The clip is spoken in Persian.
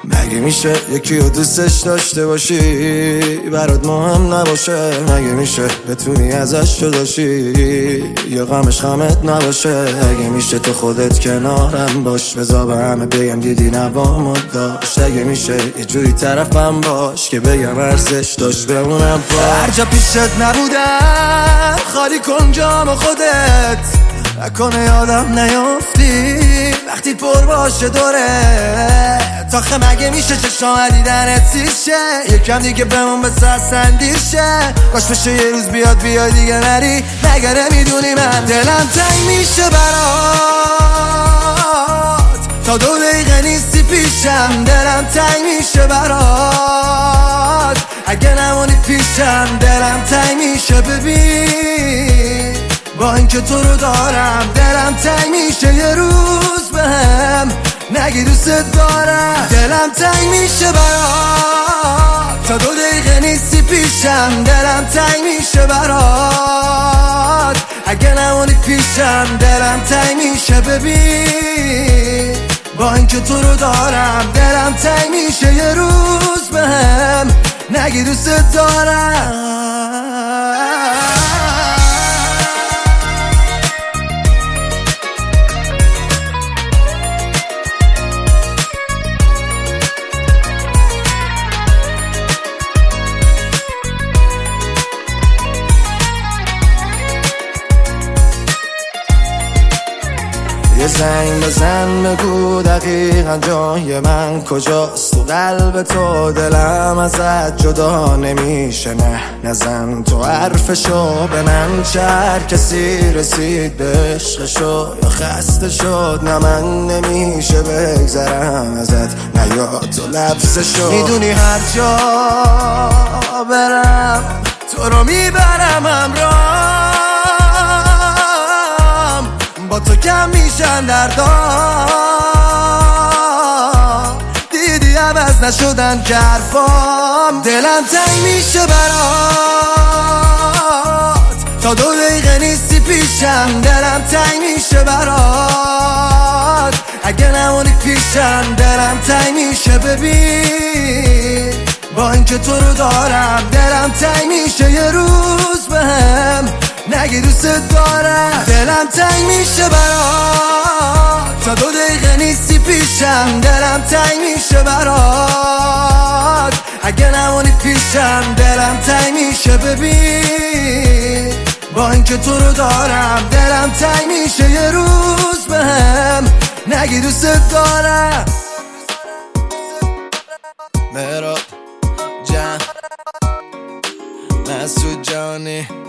مگه میشه یکی رو دوستش داشته باشی برات مهم نباشه؟ مگه میشه بتونی ازش جداشی یا غمش غمت نباشه؟ مگه میشه تو خودت کنارم باش بذار به همه بگم دیدی نوامو داشت؟ مگه میشه یه جوری طرفم باش که بگم ارزش داشت بمونم پاش؟ هر جا پیشت نبودم خالی کن جام خودت، نکنه یادم نیافتی وقتی پر باشه دوره تاخه. مگه میشه چشام دیدنت سیشه یکم دیگه بمون به سرسندیر شه؟ کاش بشه یه روز بیاد بیای دیگه نری. مگه نمیدونی من دلم تنگ میشه برات تا 2 دقیقه نیستی پیشم. دلم تنگ میشه برات اگه نمونی پیشم. دلم تنگ میشه ببین با اینکه تو رو دارم. دلم تنگ میشه یه روز بهم نگی دوست دارم. دلم تنگ میشه برات تا 2 دقیقه نیستی پیشم. دلم تنگ میشه برات اگه نمونی پیشم. دلم تنگ میشه ببین با اینکه تو رو دارم. دلم تنگ میشه یه روز بهم نگی دوست دارم. یه زنگ بزن بگو دقیقا جای من کجاست تو قلب تو. دلم ازت جدا نمیشه نه نزن تو حرفشو به من. چه هر کسی رسید به عشقشو یا خسته شد نه من نمیشه بگذرم ازت نه یاد تو لبسشو. میدونی هر جا برم تو رو میبرم همراه با تو کم میشن دردام دیدی عوض نشدن که حرفام. دلم تنگ میشه برات تا 2 دقیقه نیستی پیشم. دلم تنگ میشه برات اگه نمونی پیشم. دلم تنگ میشه ببین با اینکه تو رو دارم. دلم تنگ میشه یه روز بهم نگی دوست دارم. دلم تنگ میشه برات تا 2 دقیقه نیستی پیشم. دلم تنگ میشه برات اگه نمونی پیشم. دلم تنگ میشه ببین با اینکه تو رو دارم. دلم تنگ میشه یه روز بهم نگی دوست دارم. مهراب جان مسعود جانی